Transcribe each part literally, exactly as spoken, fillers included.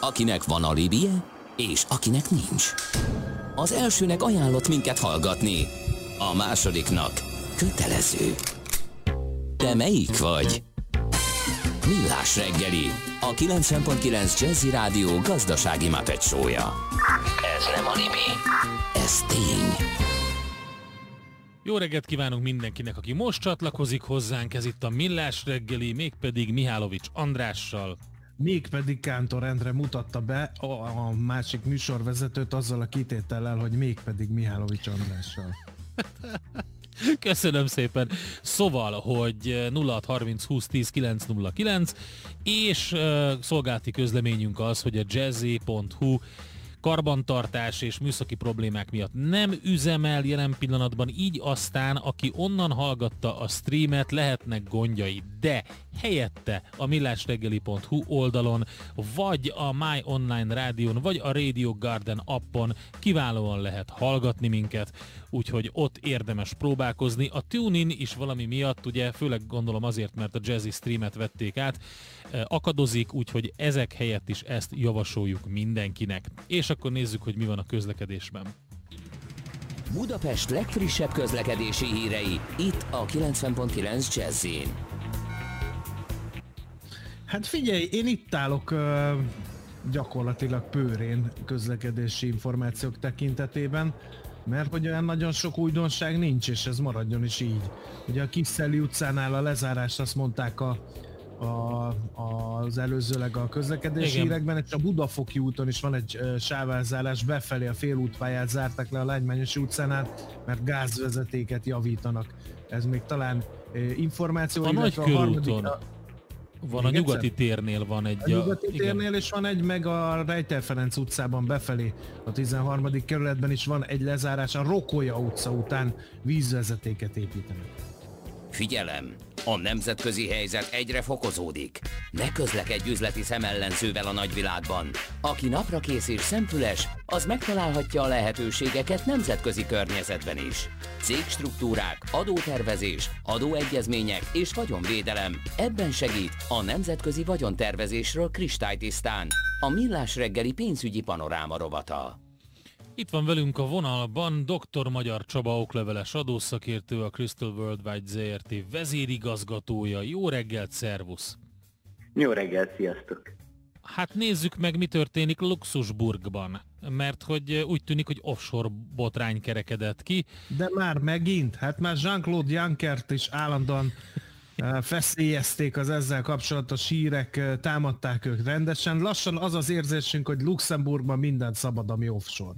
akinek van alibije, és akinek nincs. Az elsőnek ajánlott minket hallgatni, a másodiknak kötelező. Te melyik vagy? Millás reggeli, a kilencven pont kilenc Jazzy Rádió gazdasági Muppet show-ja. Ez nem alibi, ez tény. Jó reggelt kívánunk mindenkinek, aki most csatlakozik hozzánk, ez itt a Millás reggeli, mégpedig Mihálovics Andrással. Mégpedig Kántor Endre mutatta be a, a másik műsorvezetőt azzal a kitétellel, hogy mégpedig Mihálovics Andrással. Köszönöm szépen. Szóval, hogy nulla hat harminc húsz tíz kilenc nulla kilenc, és uh, szolgálati közleményünk az, hogy a jazzy pont hu karbantartás és műszaki problémák miatt nem üzemel jelen pillanatban, így aztán, aki onnan hallgatta a streamet, lehetnek gondjai, de helyette a millásreggeli pont hu oldalon, vagy a My Online rádión, vagy a Radio Garden appon kiválóan lehet hallgatni minket, úgyhogy ott érdemes próbálkozni. A TuneIn is valami miatt, ugye főleg gondolom azért, mert a Jazzy streamet vették át, akadozik, úgyhogy ezek helyett is ezt javasoljuk mindenkinek. És akkor nézzük, hogy mi van a közlekedésben. Budapest legfrissebb közlekedési hírei, itt a kilencven pont kilenc Jazzyn. Hát figyelj, én itt állok uh, gyakorlatilag pőrén közlekedési információk tekintetében, mert hogy olyan nagyon sok újdonság nincs, és ez maradjon is így. Ugye a Kisszeli utcánál a lezárást azt mondták a A, az előzőleg a közlekedési Igen. hírekben, és a Budafoki úton is van egy uh, sávázárás, befelé a félútpályát zártak le a Lágymányosi utcánál, mert gázvezetéket javítanak. Ez még talán uh, információ. A Nagykörúton. A, van a Nyugati egyszer? Térnél van egy. A Nyugati a, térnél igen. is van egy, meg a Rejter Ferenc utcában befelé a tizenharmadik kerületben is van egy lezárás, a Rokolya utca után vízvezetéket építenek. Figyelem! A nemzetközi helyzet egyre fokozódik. Ne közlekedj üzleti szemellenzővel a nagyvilágban. Aki naprakész és szemfüles, az megtalálhatja a lehetőségeket nemzetközi környezetben is. Cégstruktúrák, adótervezés, adóegyezmények és vagyonvédelem. Ebben segít a nemzetközi vagyontervezésről kristálytisztán. A Millás reggeli pénzügyi panoráma rovata. Itt van velünk a vonalban doktor Magyar Csaba, okleveles adószakértő, a Crystal Worldwide zé er té vezérigazgatója. Jó reggelt, szervusz! Jó reggelt, sziasztok! Hát nézzük meg, mi történik Luxemburgban, mert hogy úgy tűnik, hogy offshore botrány kerekedett ki. De már megint, hát már Jean-Claude Junckert is állandóan feszélyezték az ezzel kapcsolatos hírek, támadták ők rendesen. Lassan az az érzésünk, hogy Luxemburgban minden szabad, ami offshore.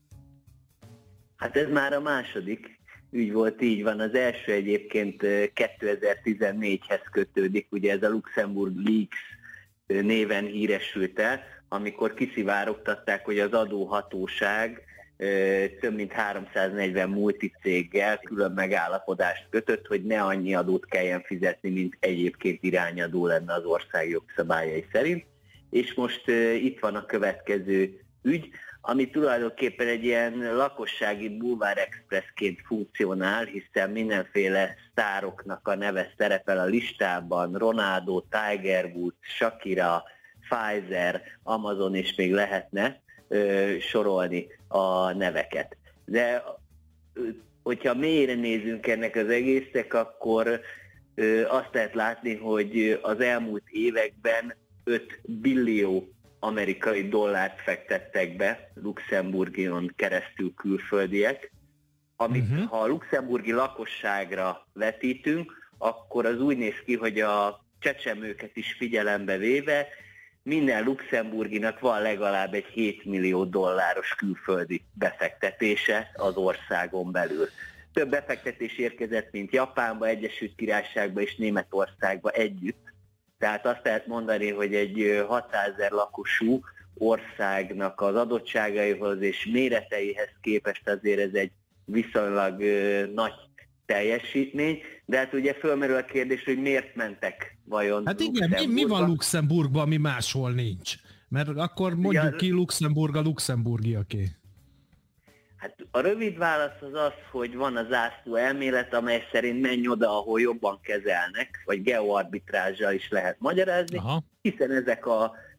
Hát ez már a második ügy volt, így van. Az első egyébként kétezer-tizennégyhez kötődik, ugye ez a Luxemburg Leaks néven híresült el, amikor kiszivárogtatták, hogy az adóhatóság több mint háromszáznegyven multicéggel külön megállapodást kötött, hogy ne annyi adót kelljen fizetni, mint egyébként irányadó lenne az ország jogszabályai szerint. És most itt van a következő ügy, ami tulajdonképpen egy ilyen lakossági bulvár expressként funkcionál, hiszen mindenféle sztároknak a neve szerepel a listában, Ronaldo, Tiger Woods, Shakira, Pfizer, Amazon, és még lehetne ö, sorolni a neveket. De hogyha mélyre nézünk ennek az egésznek, akkor ö, azt lehet látni, hogy az elmúlt években öt billió amerikai dollárt fektettek be Luxemburgon keresztül külföldiek, amit uh-huh. ha a luxemburgi lakosságra vetítünk, akkor az úgy néz ki, hogy a csecsemőket is figyelembe véve minden luxemburginak van legalább egy hét millió dolláros külföldi befektetése az országon belül. Több befektetés érkezett, mint Japánba, Egyesült Királyságba és Németországba együtt. Tehát azt lehet mondani, hogy egy hatszázezer lakosú országnak az adottságaihoz és méreteihez képest azért ez egy viszonylag nagy teljesítmény, de hát ugye fölmerül a kérdés, hogy miért mentek vajon Hát igen, mi, mi van Luxemburgban, ami máshol nincs? Mert akkor mondjuk ja, ki Luxemburg a luxemburgiaké. Hát a rövid válasz az az, hogy van a zászló elmélet, amely szerint menj oda, ahol jobban kezelnek, vagy geoarbitrázsal is lehet magyarázni, aha. hiszen ezek a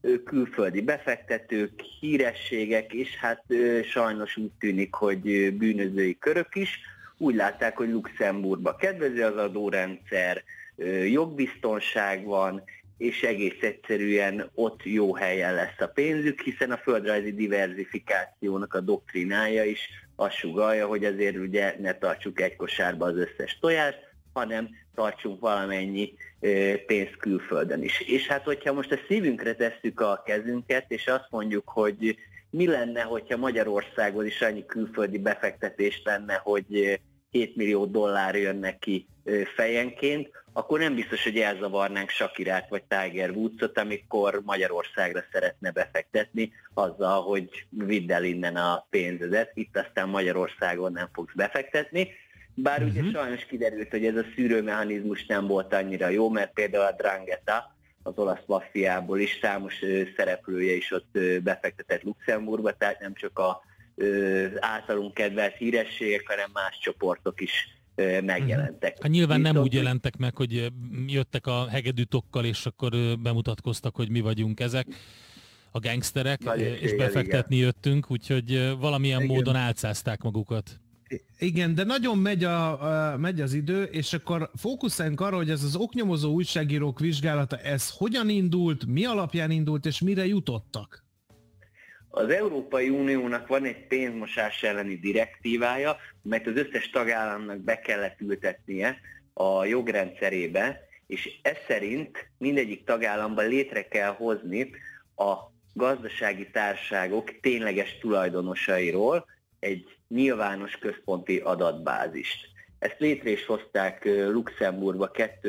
külföldi befektetők, hírességek, és hát sajnos úgy tűnik, hogy bűnözői körök is úgy látták, hogy Luxemburgba kedvező az adórendszer, jogbiztonság van, és egész egyszerűen ott jó helyen lesz a pénzük, hiszen a földrajzi diverzifikációnak a doktrinája is azt sugallja, hogy azért ugye ne tartsuk egy kosárba az összes tojást, hanem tartsunk valamennyi pénzt külföldön is. És hát, hogyha most a szívünkre tesszük a kezünket, és azt mondjuk, hogy mi lenne, hogyha Magyarországon is annyi külföldi befektetés lenne, hogy hét millió dollár jönne ki fejenként, akkor nem biztos, hogy elzavarnánk Shakirát vagy Tiger Woodsot, amikor Magyarországra szeretne befektetni, azzal, hogy vidd el innen a pénzedet, itt aztán Magyarországon nem fogsz befektetni. Bár uh-huh. ugye sajnos kiderült, hogy ez a szűrőmechanizmus nem volt annyira jó, mert például a Drangheta, az olasz maffiából is számos szereplője is ott befektetett Luxemburgba, tehát nem csak a általunk kedvelt hírességek, hanem más csoportok is megjelentek. Hát nyilván nem úgy jelentek meg, hogy jöttek a hegedűtokkal, és akkor bemutatkoztak, hogy mi vagyunk ezek, a gangsterek, és befektetni igen. jöttünk, úgyhogy valamilyen igen. módon álcázták magukat. Igen, de nagyon megy, a, a, megy az idő, és akkor fókuszáljunk arra, hogy ez az oknyomozó újságírók vizsgálata, ez hogyan indult, mi alapján indult, és mire jutottak? Az Európai Uniónak van egy pénzmosás elleni direktívája, mert az összes tagállamnak be kellett ültetnie a jogrendszerébe, és ez szerint mindegyik tagállamban létre kell hozni a gazdasági társaságok tényleges tulajdonosairól egy nyilvános központi adatbázist. Ezt létre is hozták Luxemburgba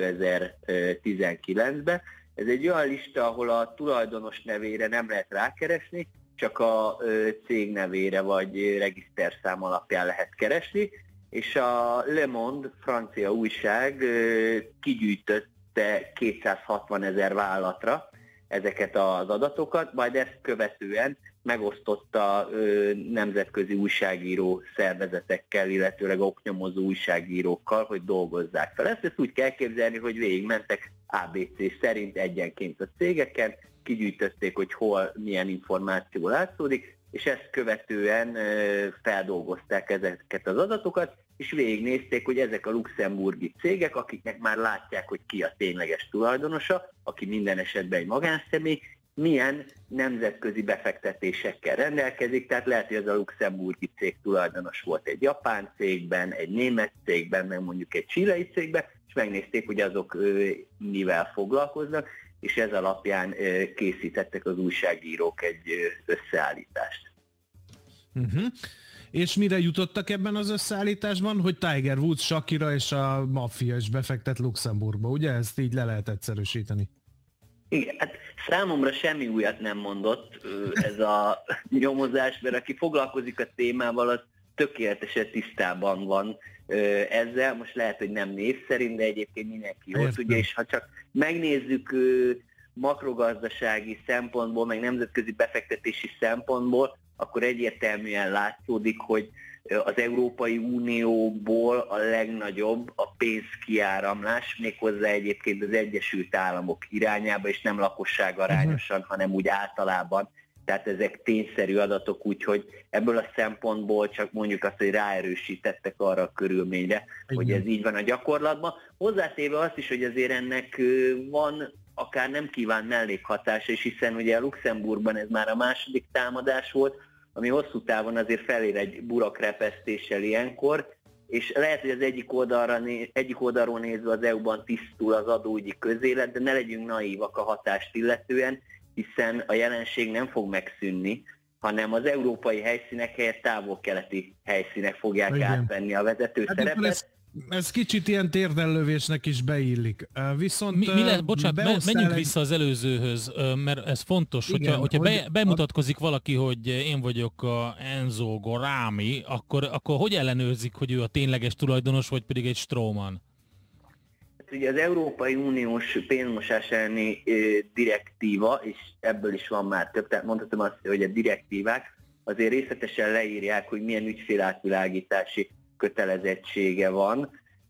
kétezer-tizenkilencben. Ez egy olyan lista, ahol a tulajdonos nevére nem lehet rákeresni, csak a cég nevére vagy regiszterszám alapján lehet keresni, és a Le Monde francia újság kigyűjtötte kétszázhatvanezer vállalatra ezeket az adatokat, majd ezt követően megosztotta nemzetközi újságíró szervezetekkel, illetőleg oknyomozó újságírókkal, hogy dolgozzák fel. Ezt, ezt úgy kell képzelni, hogy végigmentek á bé cé szerint egyenként a cégeken, kigyűjtötték, hogy hol milyen információ látszódik, és ezt követően feldolgozták ezeket az adatokat, és végignézték, hogy ezek a luxemburgi cégek, akiknek már látják, hogy ki a tényleges tulajdonosa, aki minden esetben egy magánszemély, milyen nemzetközi befektetésekkel rendelkezik, tehát lehet, hogy ez a luxemburgi cég tulajdonos volt egy japán cégben, egy német cégben, meg mondjuk egy chilei cégben, és megnézték, hogy azok mivel foglalkoznak, és ez alapján készítettek az újságírók egy összeállítást. Uh-huh. És mire jutottak ebben az összeállításban? Hogy Tiger Woods, Shakira és a maffia is befektet Luxemburgba, ugye? Ezt így le lehet egyszerűsíteni. Igen, hát számomra semmi újat nem mondott ez a nyomozás, mert aki foglalkozik a témával, az tökéletesen tisztában van ezzel. Most lehet, hogy nem név szerint, de egyébként mindenki jól tudja, és ha csak megnézzük makrogazdasági szempontból, meg nemzetközi befektetési szempontból, akkor egyértelműen látszódik, hogy az Európai Unióból a legnagyobb a pénzkiáramlás, méghozzá egyébként az Egyesült Államok irányába, és nem lakosság arányosan, uh-huh. hanem úgy általában. Tehát ezek tényszerű adatok, úgyhogy ebből a szempontból csak mondjuk azt, hogy ráerősítettek arra a körülményre, igen. hogy ez így van a gyakorlatban. Hozzátéve azt is, hogy azért ennek van akár nem kívánt mellékhatása, és hiszen ugye a Luxemburgban ez már a második támadás volt, ami hosszú távon azért felér egy burakrepesztéssel ilyenkor, és lehet, hogy az egyik, oldalra, egyik oldalról nézve az é u-ban tisztul az adóügyi közélet, de ne legyünk naívak a hatást illetően, hiszen a jelenség nem fog megszűnni, hanem az európai helyszínek helyett távol-keleti helyszínek fogják igen. átvenni a vezető hát szerepet. Ez, ez kicsit ilyen térdellövésnek is beillik. Viszont mi, mi lesz, bocsánat, menjünk egy... vissza az előzőhöz, mert ez fontos, igen, hogyha, hogyha hogy be, bemutatkozik a... valaki, hogy én vagyok a Enzo Gorami, akkor, akkor hogy ellenőrzik, hogy ő a tényleges tulajdonos, vagy pedig egy stróman? Ugye az Európai Uniós pénzmosás elleni direktíva, és ebből is van már több, tehát mondhatom azt, hogy a direktívák azért részletesen leírják, hogy milyen ügyfélátvilágítási kötelezettsége van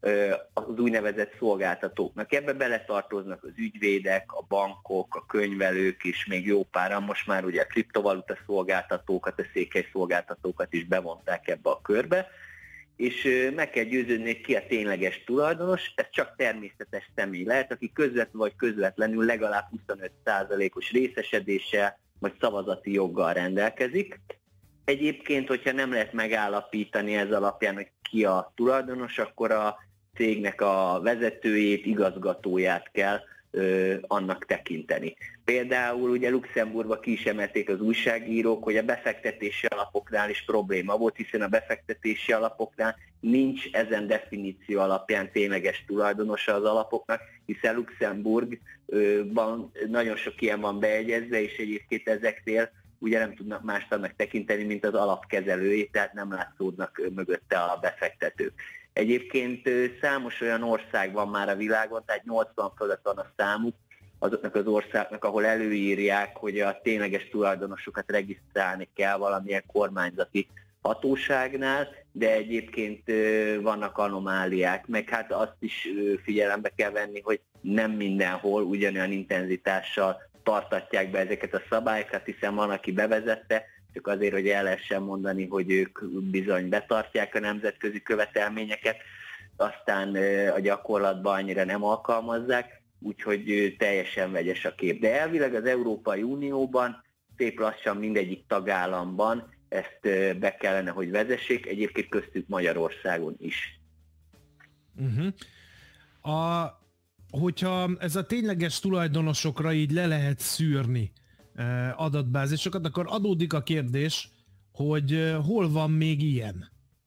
az úgynevezett szolgáltatóknak. Ebbe beletartoznak az ügyvédek, a bankok, a könyvelők is, még jó páran, most már ugye a kriptovaluta szolgáltatókat, a székely szolgáltatókat is bevonták ebbe a körbe, és meg kell győződni, hogy ki a tényleges tulajdonos, ez csak természetes személy lehet, aki közvetlenül vagy közvetlenül legalább huszonöt százalékos részesedéssel vagy szavazati joggal rendelkezik. Egyébként, hogyha nem lehet megállapítani ez alapján, hogy ki a tulajdonos, akkor a cégnek a vezetőjét, igazgatóját kell ö, annak tekinteni. Például ugye Luxemburgba ki is emelték az újságírók, hogy a befektetési alapoknál is probléma volt, hiszen a befektetési alapoknál nincs ezen definíció alapján tényleges tulajdonosa az alapoknak, hiszen Luxemburgban nagyon sok ilyen van beegyezve, és egyébként ezeknél ugye nem tudnak mást annak tekinteni, mint az alapkezelői, tehát nem látszódnak mögötte a befektetők. Egyébként számos olyan ország van már a világon, tehát nyolcvan fölött van a számuk azoknak az országnak, ahol előírják, hogy a tényleges tulajdonosokat regisztrálni kell valamilyen kormányzati hatóságnál, de egyébként vannak anomáliák, meg hát azt is figyelembe kell venni, hogy nem mindenhol ugyanolyan intenzitással tartatják be ezeket a szabályokat, hiszen van, aki bevezette, csak azért, hogy el lehessen mondani, hogy ők bizony betartják a nemzetközi követelményeket, aztán a gyakorlatban annyira nem alkalmazzák, úgyhogy teljesen vegyes a kép. De elvileg az Európai Unióban szép lassan mindegyik tagállamban ezt be kellene, hogy vezessék, egyébként köztük Magyarországon is. Uh-huh. A, hogyha ez a tényleges tulajdonosokra így le lehet szűrni adatbázisokat, akkor adódik a kérdés, hogy hol van még ilyen?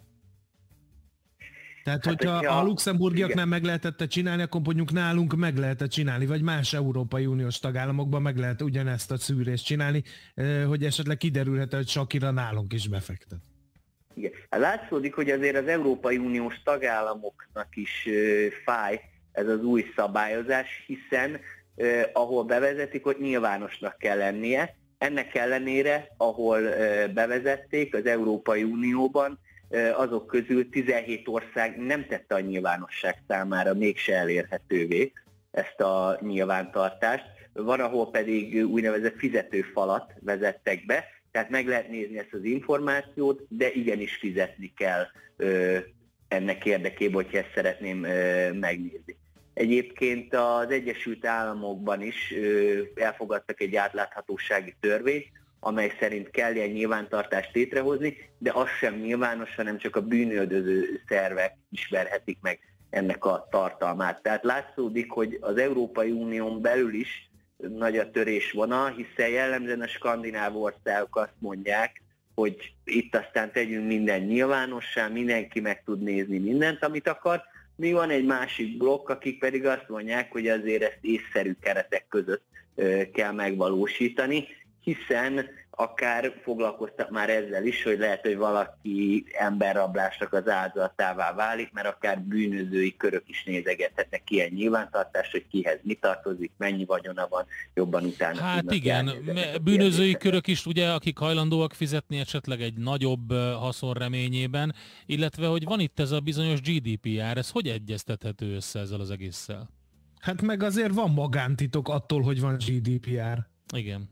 Tehát, hát, hogyha ja, a luxemburgiaknál meg lehetett csinálni, akkor mondjuk nálunk meg lehetett csinálni, vagy más Európai Uniós tagállamokban meg lehet ugyanezt a szűrést csinálni, hogy esetleg kiderülhet, hogy Shakira nálunk is befektet. Igen. Hát látszódik, hogy azért az Európai Uniós tagállamoknak is fáj ez az új szabályozás, hiszen Uh, ahol bevezetik, hogy nyilvánosnak kell lennie. Ennek ellenére, ahol uh, bevezették az Európai Unióban, uh, azok közül tizenhét ország nem tette a nyilvánosság számára mégse elérhetővé ezt a nyilvántartást. Van, ahol pedig úgynevezett fizetőfalat vezettek be, tehát meg lehet nézni ezt az információt, de igenis fizetni kell uh, ennek érdekében, hogyha ezt szeretném uh, megnézni. Egyébként az Egyesült Államokban is elfogadtak egy átláthatósági törvényt, amely szerint kell ilyen nyilvántartást létrehozni, de az sem nyilvános, hanem csak a bűnöldöző szervek ismerhetik meg ennek a tartalmát. Tehát látszódik, hogy az Európai Unión belül is nagy a törésvonal, hiszen jellemzően a skandináv országok azt mondják, hogy itt aztán tegyünk minden nyilvánossá, mindenki meg tud nézni mindent, amit akar. Mi van egy másik blokk, akik pedig azt mondják, hogy azért ezt észszerű keretek között kell megvalósítani, hiszen akár foglalkoztak már ezzel is, hogy lehet, hogy valaki emberrablásnak az áldozatává válik, mert akár bűnözői körök is nézegethetnek ilyen nyilvántartást, hogy kihez mi tartozik, mennyi vagyona van, jobban utána. Hát igen, bűnözői körök is, ugye, akik hajlandóak fizetni esetleg egy nagyobb haszon reményében, illetve hogy van itt ez a bizonyos gé dé pé er, ez hogy egyeztethető össze ezzel az egésszel? Hát meg azért van magántitok attól, hogy van gé dé pé er. Igen.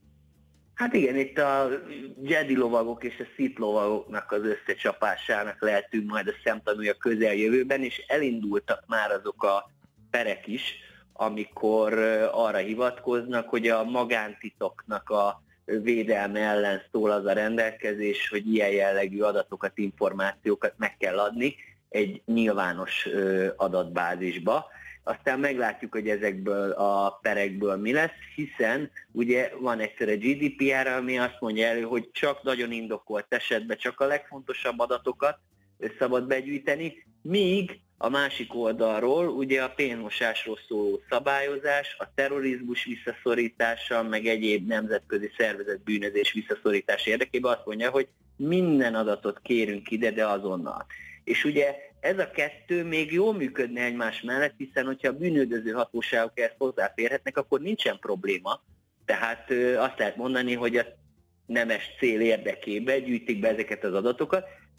Hát igen, itt a Jedi lovagok és a Sith lovagoknak az összecsapásának lehetünk majd a szemtanúja közeljövőben, és elindultak már azok a perek is, amikor arra hivatkoznak, hogy a magántitoknak a védelme ellen szól az a rendelkezés, hogy ilyen jellegű adatokat, információkat meg kell adni egy nyilvános adatbázisba. Aztán meglátjuk, hogy ezekből a perekből mi lesz, hiszen ugye van egyszer a gé dé pé er, ami azt mondja elő, hogy csak nagyon indokolt esetben csak a legfontosabb adatokat szabad begyűjteni, míg a másik oldalról ugye a pénzmosásról szóló szabályozás, a terrorizmus visszaszorítása, meg egyéb nemzetközi szervezet bűnözés visszaszorítás érdekében azt mondja, hogy minden adatot kérünk ide, de azonnal. És ugye ez a kettő még jól működne egymás mellett, hiszen hogyha a bűnöldöző hatóságok ezt hozzáférhetnek, akkor nincsen probléma. Tehát azt lehet mondani, hogy a nemes cél érdekében gyűjtik be ezeket az adatokat,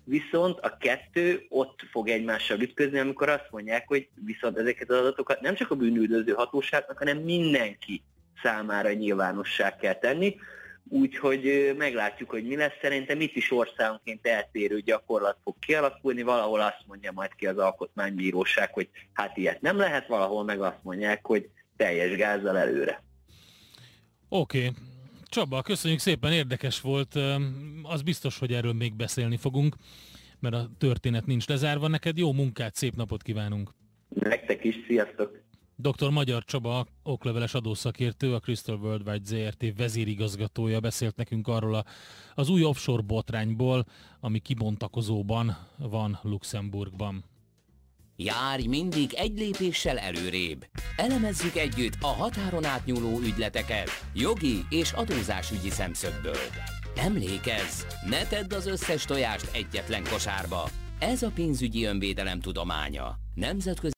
viszont a kettő ott fog egymással ütközni, amikor azt mondják, hogy viszont ezeket az adatokat nem csak a bűnüldöző hatóságnak, hanem mindenki számára nyilvánossá kell tenni. Úgyhogy meglátjuk, hogy mi lesz. Szerintem itt is országonként eltérő gyakorlat fog kialakulni. Valahol azt mondja majd ki az alkotmánybíróság, hogy hát ilyet nem lehet, valahol meg azt mondják, hogy teljes gázzal előre. Oké. Okay. Csaba, köszönjük szépen, érdekes volt. Az biztos, hogy erről még beszélni fogunk, mert a történet nincs lezárva. Neked jó munkát, szép napot kívánunk! Nektek is, sziasztok! doktor Magyar Csaba, okleveles adószakértő, a Crystal Worldwide zé er té vezérigazgatója beszélt nekünk arról a, az új offshore botrányból, ami kibontakozóban van Luxemburgban. Járj mindig egy lépéssel előrébb. Elemezzük együtt a határon átnyúló ügyleteket jogi és adózásügyi szemszögből. Emlékezz, ne tedd az összes tojást egyetlen kosárba. Ez a pénzügyi önvédelem tudománya. Nemzetközi